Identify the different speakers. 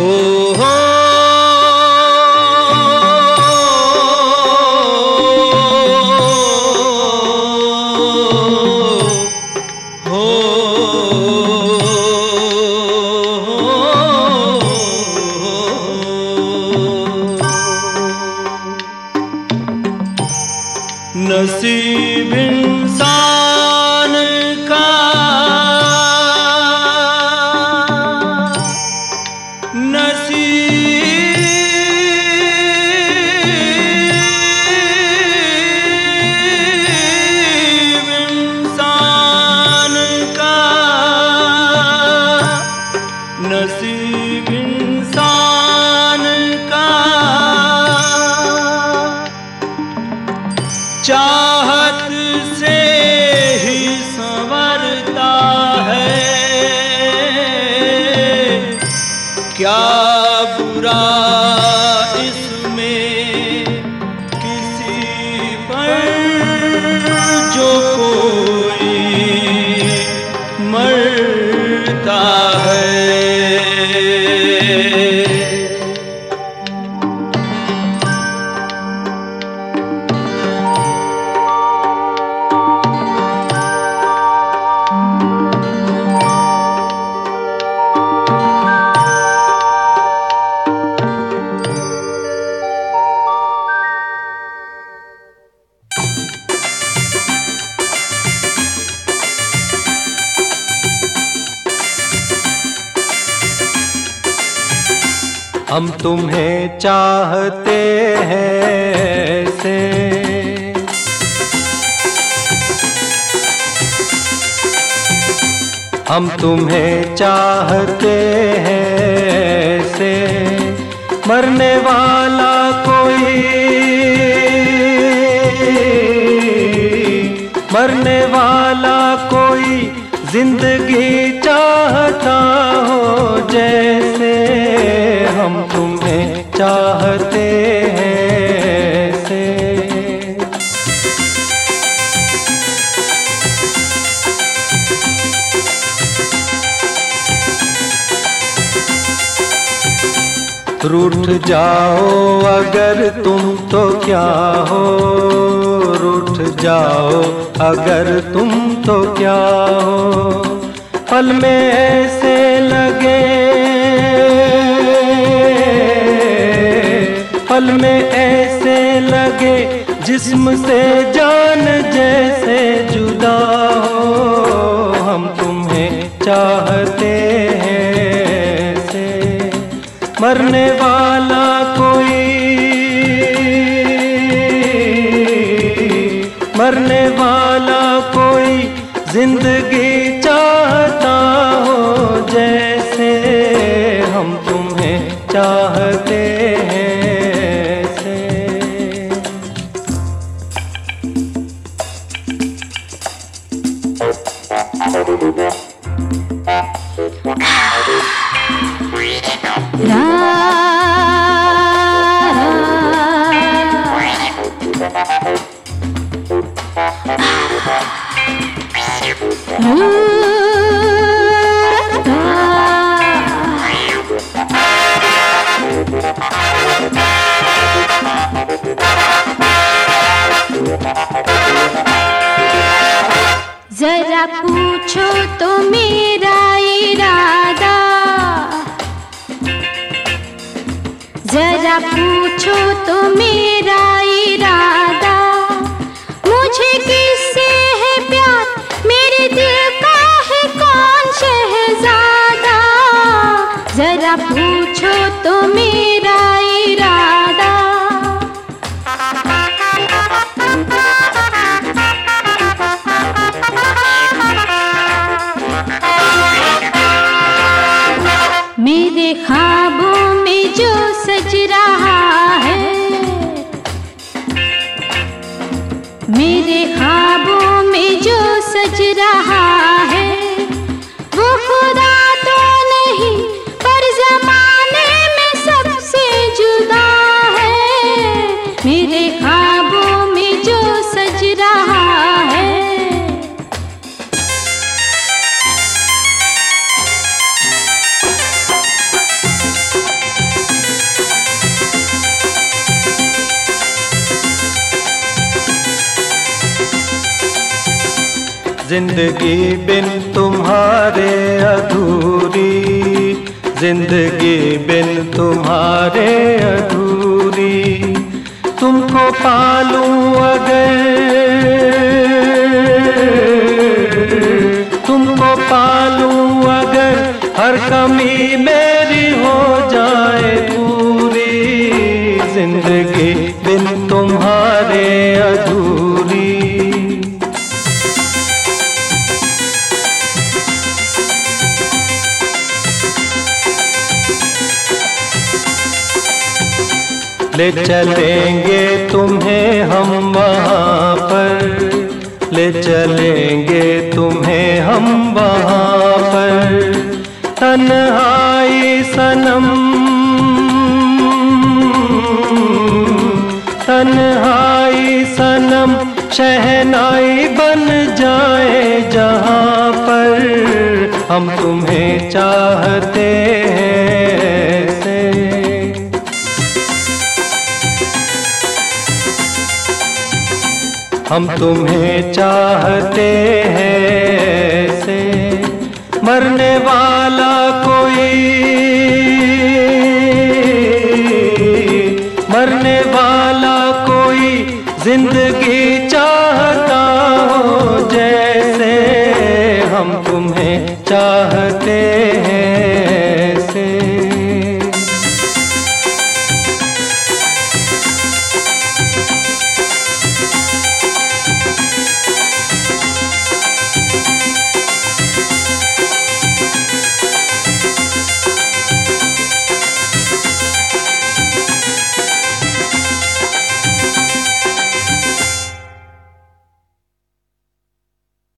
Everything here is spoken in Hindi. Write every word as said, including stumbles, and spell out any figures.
Speaker 1: नसीब इंसान का नसीब इंसान का नसीब इंसान का चाहत से ही संवरता है। क्या बुरा इसमें किसी पर जो कोई मरता है।
Speaker 2: हम तुम्हें चाहते हैं ऐसे, हम तुम्हें चाहते हैं ऐसे, मरने वाला कोई मरने वाला कोई जिंदगी चाहता हो जैसे। हम तुम्हें चाहते हैं ऐसे। रूठ जाओ अगर तुम तो क्या हो, रूठ जाओ अगर तुम तो क्या हो। पल में ऐसे लगे पल में ऐसे लगे जिस्म से जान जैसे जुदा हो। हम तुम्हें चाहते हैं ऐसे, मरने वाला कोई मरने वाला कोई जिंदगी चाहता हो जैसे। हम तुम्हें चाहते हैं ऐसे।
Speaker 3: रा जरा पूछो तो मेरा इरादा, जरा पूछो तो मेरा इरादा। मुझे किससे है प्यार, मेरे दिल का है कौन शहजादा। जरा पूछो तो मेरा इरादा। मेरे ख्वाबों में जो सज रहा है, मेरे ख्वाबों में जो सज रहा है, वो खुदा तो नहीं पर ज़माने में सबसे जुदा है। मेरे ख्वाबों में जो सज रहा है।
Speaker 2: जिंदगी बिन तुम्हारे अधूरी, जिंदगी बिन तुम्हारे अधूरी। तुमको पालूं अगर, तुमको पालूं अगर हर कमी मेरी हो जाए पूरी, जिंदगी बिन तुम्हारे अधूरी। ले चलेंगे तुम्हें हम वहाँ पर, ले चलेंगे तुम्हें हम वहाँ पर। तन्हाई सनम, तन्हाई सनम शहनाई बन जाए जहाँ पर। हम तुम्हें चाहते हैं से, हम तुम्हें चाहते हैं से। मरने वाला कोई, मरने वाला कोई जिंदगी चाहता हो जैसे हम तुम्हें चाहते हैं।